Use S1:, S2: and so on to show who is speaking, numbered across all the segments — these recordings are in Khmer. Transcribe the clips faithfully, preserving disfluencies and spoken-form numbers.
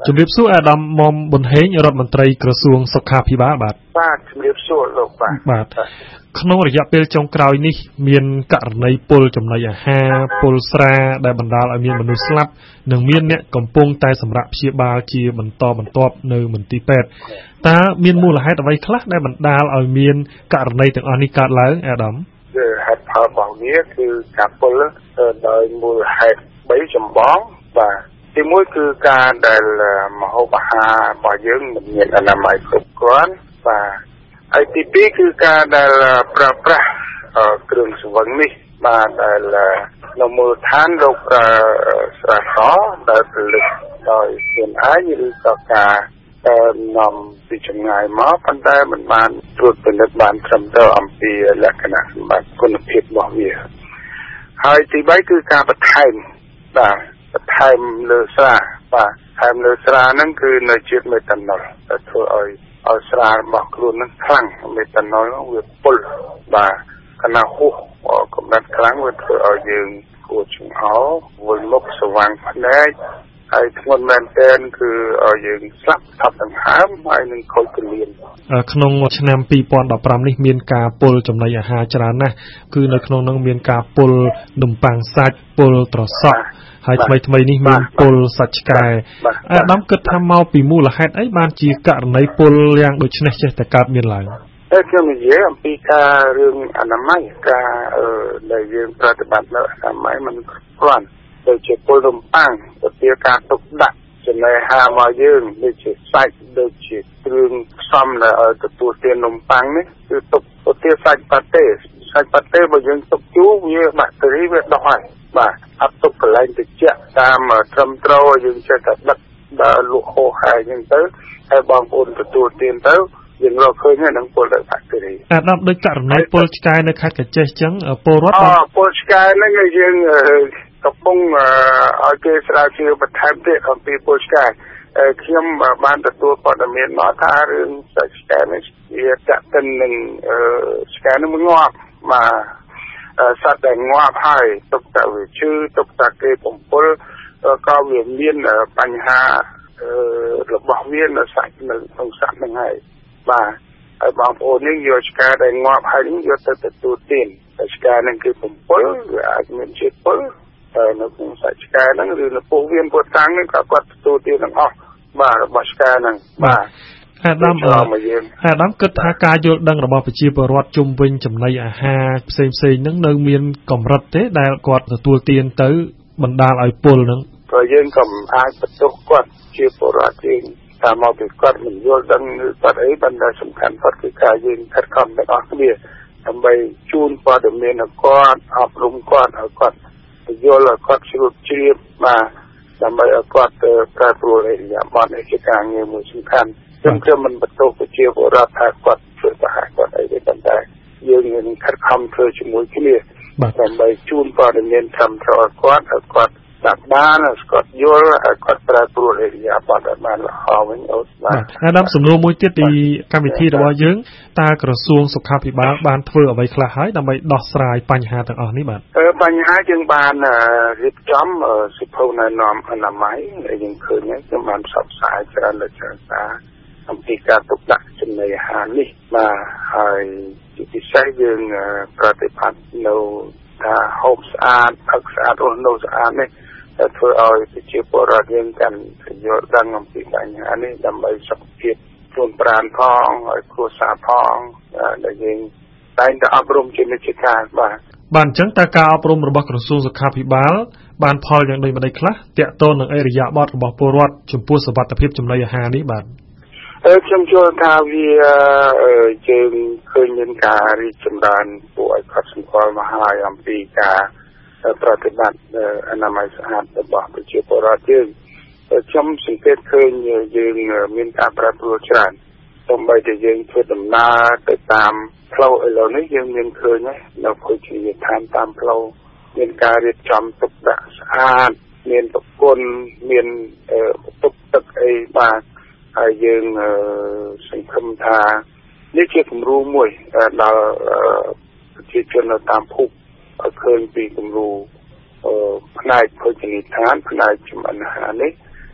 S1: ជំរាបសួរអាដាមមុំប៊ុនហេងរដ្ឋមន្ត្រីក្រសួងសុខាភិបាលបាទ
S2: បាទជំរាបសួរលោកបាទ
S1: បាទក្នុងរយៈពេលចុងក្រោយនេះមានករណីពុលចំណីអាហារពុលស្រាដែលបណ្ដាលឲ្យមានមនុស្សស្លាប់និងមានអ្នកកំពុងតែសម្រាប់ព្យាបាលជាបន្តបន្ទាប់នៅមន្ទីរពេទ្យតើមានមូលហេតុអ្វីខ្លះដែលបណ្ដាលឲ្យមានករណីទាំងអស់នេះកើតឡើងអាដាម
S2: ហេតុផលរបស់វាគឺការពុលដោយមូលហេតុបីចម្បងបាទទីមួយគឺការដែលម្ហូបអាហាររបស់យើងមិនមានអនាម័យគ្រប់គ្រាន់បាទហើយទីពីរគឺការដែលប្រើប្រាស់គ្រឿងស្រវឹងនេះបាទដែលនៅមូលដ្ឋានលោកប្រើស្រាសដែលផលិតដោយខ្លួនឯងឬក៏ការនាំពីចម្ងាយមកប៉ុន្តែមិនបានត្រួតពិនិត្យបានត្រឹមត្រូវអំពីលក្ខណៈសម្បត្តិគុណភាពរបស់វាហើយទីបីគឺការបន្ថែមបាទបន្ថែមលើស្រាបាទបន្ថែមលើស្រាហ្នឹងគឺនៅជាតិមេតាណុលដែលធ្វើឲ្យឲ្យស្រារបស់ខ្លួនហ្នឹងខ្លាំងមេតាណុលវាពុលបាទកណ្ណាហួសកម្រិតខ្លាំងវាធ្វើឲ្យយើងគួរចង្អោរវិលមុខស្វាងភ្នែកហើយធ្ងន់មែនទែនគឺឲ្យយើងស្លាប់ថប់ដង្ហើមហើយនឹងខូចពលាន
S1: ក្នុងឆ្នាំពីរពាន់ដប់ប្រាំនេះមានការពុលចំណីអាហារច្រើនណាស់គឺនៅក្នុងនោះមានការពុលនំប៉័ងសាច់ពុលត្រសក់ហើយថ្មីថ្មីនេះមានពុលសាច់ឆ្កែអាដាមគិតថាមកពីមូលហេតុអីបានជាករណីពុលយ៉ាងដូចនេះចេះតែកើតមានឡើង
S2: តែខ្ញុំនិយាយអំពីការរឿងអនាម័យការដែលយើងប្រតិបត្តិនៅអនាម័យมันគ្រាន់ដូចជាពុលនំប៉័ងទៅជាការទុកដាក់ចំណីអាហារមកយើងដូចជាសាច់ដូចជាគ្រឿងផ្សំដែលឲ្យទទួលទាននំប៉័ងនេះគឺទុកទទួលសាច់ប៉ាតេសាច់ប៉ាតេបើយើងទុកយូរវាបាក់តេរីវាដុះហើយបាទអត់ទុកកន្លែងត្រជាក់តាមត្រឹមត្រូវយើងចេះតែដឹកដល់លក់ហូរហើយអញ្ចឹងទៅហើយបងប្អូនទទួលទានទៅយើងរកឃើញហ្នឹងពុលដោយបាក់តេរី
S1: អាដាមដូចករណីពុលឆ្កែនៅខេត្តកញ្ចេះអញ្ចឹងពលរដ្ឋ
S2: អូពុលឆ្កែហ្នឹងយើងកំពុងឲ្យគេស្រាវជ្រាវបន្ថែមទៀតអំពីពុលឆ្កែខ្ញុំបានទទួលព័ត៌មានមកថារឿងសាច់ឆ្កែនេះវាតាក់ទិននឹងឆ្កែនឹងងាប់មកសត្វដែលងាប់ហើយទុកតែវាឈឺទុកតែគេបំពុលក៏វាមានបញ្ហារបស់វានៅសាច់នៅក្នុងសត្វហ្នឹងហើយបាទហើយបងប្អូននេះយកឆ្កែដែលងាប់ហើយយកទៅទទួលទានតែឆ្កែហ្នឹងគឺបំពុលវាអាចមានជាតិពុលនៅក្នុងសាច់ឆ្កែហ្នឹងឬនៅពោះវៀនពោះតាំងហ្នឹងក៏គាត់ទទួលទានទាំងអស់បាទរបស់ឆ្កែហ្នឹងបាទ
S1: អាដាមអាដាមគិតថាការយល់ដឹងរបស់ប្រជាពលរដ្ឋជុំវិញចំណីអាហារផ្សេងៗហ្នឹងនៅមានកម្រិតទេដែលគាត់ទទួលទានទៅបណ្ដាលឲ្យពុលហ្នឹង
S2: ព្រោះយើងក៏អាចបន្ទោសគាត់ជាពលរដ្ឋយើងតាមមកពីគាត់មិនយល់ដឹងឬគាត់អីប៉ុន្តែសំខាន់គាត់គឺការយើងខិតខំទាំងអស់គ្នាដើម្បីជូនព័ត៌មានដល់គាត់អប់រំគាត់ឲ្យគាត់យល់ឲ្យគាត់ជ្រាបជ្រាបបាទដើម្បីឲ្យគាត់ប្រែប្រួលអីយ៉ាងបត់ឯកការងារមួយសំខាន់ខ្ញុំខ្ញុំមិនបន្ទោសប្រជាពលរដ្ឋថាគាត់ធ្វើប្រហែលគាត់អីទេប៉ុន្តែយើងនឹងខិតខំធ្វើជាមួយគ្នាដើម្បីជូនព័ត៌មានត្រឹមត្រូវឲ្យគាត់ឲ្យគាត់ដាក់បានឲ្យគាត់យល់ឲ្យគាត់ប្រែប្រួលអីយ៉ាងបត់ឲ្យបានល្អវិញអូន
S1: បាទអាដាមសំណួរមួយទៀតពីកម្មវិធីរបស់យើងតើក្រសួងសុខាភិបាលបានធ្វើអ្វីខ្លះហើយដើម្បីដោះស្រាយបញ្ហាទាំងអស់នេះបាទ
S2: អឺបញ្ហាយើងបានរៀបចំសិភៅណែនាំអនាម័យដែលយើងឃើញខ្ញុំបានផ្សព្វផ្សាយច្រើនលើច្រើនសារអំពីការទុកដាក់ចំណីអាហារនេះបាទហើយជាពិសេសយើងប្រតិបត្តិនៅថាហូបស្អាតផឹកស្អាតរស់នៅស្អាតនេះតែធ្វើឲ្យប្រជាពលរដ្ឋយើងកាន់យល់ដឹងអំពីបញ្ហានេះដើម្បីសុខភាពខ្លួនប្រាណផងហើយគ្រួសារផងដែលយើងតែងតែអប់រំជានិច្ចកាលបាទ
S1: បាទអញ្ចឹងតើការអប់រំរបស់ក្រសួងសុខាភិបាលបានផលយ៉ាងដូចម្តេចខ្លះទាក់ទងនឹងអរិយាប័ត្ររបស់ពលរដ្ឋចំពោះសុវត្ថិភាពចំណីអាហារនេះបាទ
S2: អឺខ្ញុំជឿថាវាយើងឃើញមានការរីកចម្រើនគួរឲ្យកត់សម្គាល់មកហើយអំពីការប្រតិបត្តិអនាម័យស្អាតរបស់ប្រជាពលរដ្ឋយើងខ្ញុំសង្កេតឃើញយើងមានការប្រែប្រួលច្រើនសូម្បីតែយើងធ្វើដំណើរទៅតាមផ្លូវឥឡូវនេះយើងមានឃើញនៅភោជនីយដ្ឋានតាមផ្លូវមានការរៀបចំទុកដាក់ស្អាតមានប្រព័ន្ធមានបន្ទប់ទឹកអីបាទហើយយើងសង្ឃឹមថានេះជាគំរូមួយដល់ប្រជាជននៅតាមភូមិឲ្យឃើញពីគំរូផ្នែកភោជនីយដ្ឋានផ្នែកចម្អិនអាហារនេះ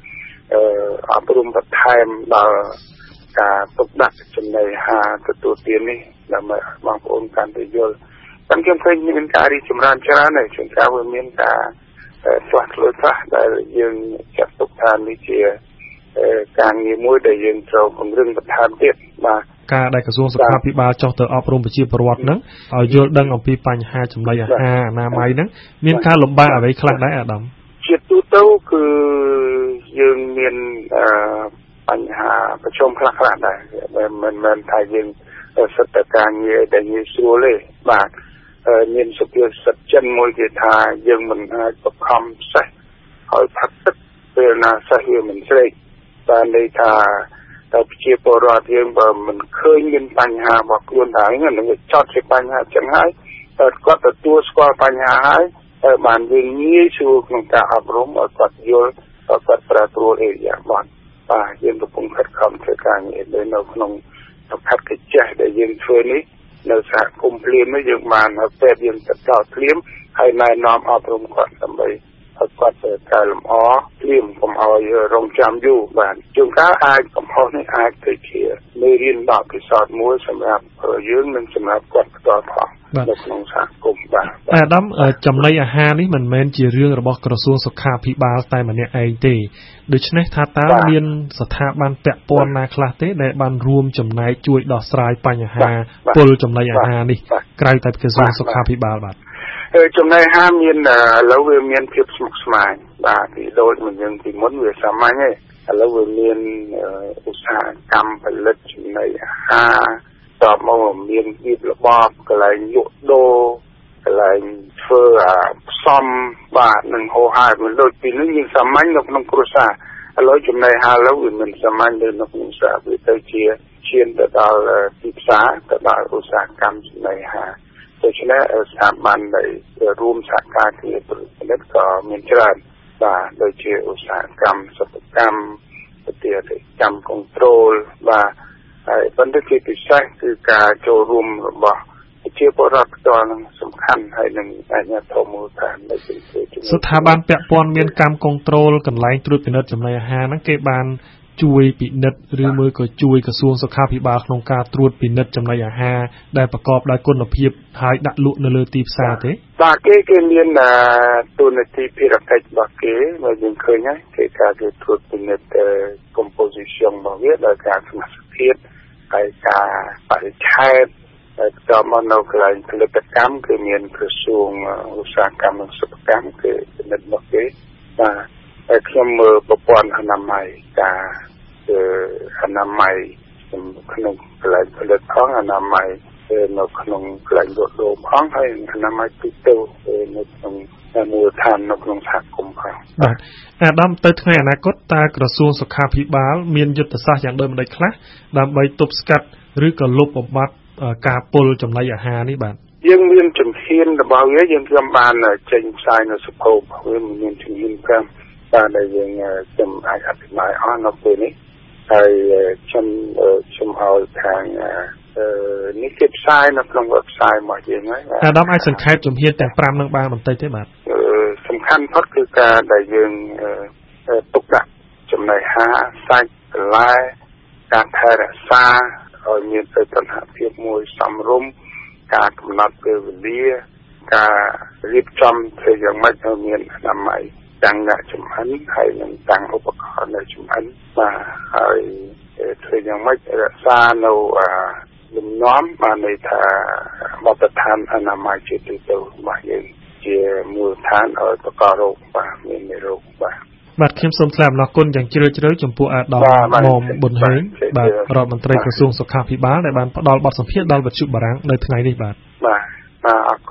S2: អឺអប់រំបន្ថែមដល់ការទុកដាក់ចំណីអាហារទទួលទាននេះដើម្បីបងប្អូនកាន់តែយល់តែខ្ញុំឃើញមានការរីកចម្រើនច្រើនហើយជួនកាលវាមានការស្វះឆ្លួយខ្លះដែលយើងចាត់ទុកថានេះជាការងារមួយដែលយើងត្រូវពង្រឹងបន្ថែមទៀតបាទ
S1: ការដែលក្រសួងសុខាភិបាលចុះទៅអប់រំប្រជាពលរដ្ឋហ្នឹងឲ្យយល់ដឹងអំពីបញ្ហាចំណីអាហារអនាម័យហ្នឹងមានការលំបាកអ្វីខ្លះដែរអាដាម
S2: ជាទូទៅគឺយើងមានបញ្ហាប្រឈមខ្លះខ្លះដែរមិនមែនថាយើងសិទ្ធិការងារដែលងាយស្រួលទេបាទមានសុភាសិតចិនមួយគេថាយើងមិនអាចបខំសេះឲ្យផឹកទឹកពេលណាសេះវាមិនស្រេកតែន័យថាតែប្រជាពលរដ្ឋយើងបើមិនឃើញមានបញ្ហារបស់ខ្លួនដែរនឹងវាចោទជាបញ្ហាចឹងហើយគាត់ទទួលស្គាល់បញ្ហាហើយបានយើងងាយស្រួលក្នុងការអប់រំឲ្យគាត់យល់ឲ្យគាត់ប្រែប្រួលអេរិយាបថបាទយើងកំពុងខិតខំធ្វើការងារនៅក្នុងស្ថាប័នកិច្ចដែលយើងធ្វើនេះនៅសហគមន៍ភ្លាមនេះយើងបានពេទ្យយើងទៅដល់ភ្លាមហើយណែនាំអប់រំគាត់ដើម្បីឲ្យគាត់ទៅកែលម្អភ្លាមកុំឲ្យរងចាំយូរបាទជួនកាលអាចកំហុសនេះអាចទៅជាមេរៀនបទពិសោធន៍មួយសម្រាប់យើងនិងសម្រាប់គាត់ផ្ទាល់ផងនៅក្នុងសហគមន៍បាទ
S1: អាដាមចំណីអាហារនេះមិនមែនជារឿងរបស់ក្រសួងសុខាភិបាលតែម្នាក់ឯងទេដូច្នេះថាតើមានស្ថាប័នពាក់ព័ន្ធណាខ្លះទេដែលបានរួមចំណែកជួយដោះស្រាយបញ្ហាពុលចំណីអាហារនេះក្រៅតែក្រសួងសុខាភិបាលបាទ
S2: ចំណីអាហារមានឥឡូវវាមានភាពស្មុគស្មាញបាទពីដូចមិនយើងពីមុនវាសាមញ្ញទេឥឡូវវាមានឧស្សាហកម្មផលិតចំណីអាហារតបមកមានវិបរបបកន្លែងលក់ដូរកន្លែងធ្វើអាផ្សំបាទនឹងហោហាយមិនដូចពីនេះយើងសាមញ្ញនៅក្នុងគ្រួសារឥឡូវចំណីអាហារឥឡូវវាមិនសាមញ្ញនៅក្នុងគ្រួសារវាទៅជាឈានទៅដល់ទីផ្សារទៅដល់ឧស្សាហកម្មចំណីអាហារដូច្នេះស្ថាប័នដែលរួមសហការគ្នាផលិតក៏មានច្រើនបាទដូចជាឧស្សាហកម្មសិប្បកម្មវិទ្យាកម្ម control បាទហើយបន្តិចពិសេសគឺការចូលរួមរបស់ប្រជាពលរដ្ឋផ្ទាល់នឹងសំខាន់ហើយនឹងអាជ្ញាធរមូលដ្ឋាននៃប្រទេស
S1: ស្ថាប័នពាក់ព័ន្ធមានកម្ម control កន្លែងត្រួតពិនិត្យចំណីអាហារហ្នឹងគេបានជួយពិនិត្យឬមួយក៏ជួយក្រសួងសុខាភិបាលក្នុងការត្រួតពិនិត្យចំណីអាហារដែលប្រកបដោយគុណភាពហើយដាក់លក់នៅលើទីផ្សារទេ
S2: បាទគេគេមានទូនាទីភារកិច្ចរបស់គេមកយើងឃើញហើយគេការគេត្រួតពិនិត្យ composition របស់វាដោយការសមាជិកភាពហើយការបរិច្ឆេទហើយតមកនៅកន្លែងផលិតកម្មគឺមានក្រសួងឧស្សាហកម្មនិងសិប្បកម្មគឺពិនិត្យមកគេបាទហើយខ្ញុំមើលប្រព័ន្ធអនាម័យការអនាម័យក្នុងកន្លែងផលិតផងអនាម័យនៅក្នុងកន្លែងលក់ដូរផងហើយអនាម័យទូទៅនៅក្នុងមូលដ្ឋាននៅក្នុងសហគមន៍ផង
S1: បាទអាដាមទៅថ្ងៃអនាគតតើក្រសួងសុខាភិបាលមានយុទ្ធសាស្ត្រយ៉ាងដូចម្តេចខ្លះដើម្បីទប់ស្កាត់ឬក៏លុបបំបាត់ការពុលចំណីអាហារនេះបាទ
S2: យើងមានជំហានរបស់វាយើងខ្ញុំបានចេញផ្សាយនៅសភៅវាមានជំហានប្រាំបាទដែលយើងខ្ញុំអាចអធិប្បាយអស់នៅពេលនេះហើយខ្ញុំខ្ញុំឲ្យខាងនេះគេផ្សាយនៅក្នុង website របស់យើងហើយ
S1: អាដាមអាចសង្ខេបជំហានទាំងប្រាំនឹងបានបន្តិចទេបាទ
S2: សំខាន់ផុតគឺការដែលយើងទុកដាក់ចំណីអាហារសាច់បន្លែការថែរក្សាឲ្យមានទៅតុល្យភាពមួយសមរម្យការកំណត់ពេលវេលាការរៀបចំធ្វើយ៉ាងម៉េចឲ្យមានអនាម័យតាំងអ្នកចំអិនហើយនឹងតាំងឧបករណ៍នៅចំអិនបាទហើយធ្វើយ៉ាងម៉េចរក្សានៅលំនាំបានន័យថាបទដ្ឋានអនាម័យជាទូទៅរបស់យើងជាមូលដ្ឋានឲ្យប្រកបរោគបាទមានមេរោគបាទ
S1: បាទខ្ញុំសូមថ្លែងអំណរគុណយ៉ាងជ្រាលជ្រៅចំពោះអាដាមមុំប៊ុនហេងបាទរដ្ឋមន្ត្រីក្រសួងសុខាភិបាលដែលបានផ្ដល់បទសម្ភាសន៍ដល់វិទ្យុបារាំងនៅថ្ងៃនេះបាទ
S2: បាទបាទអរ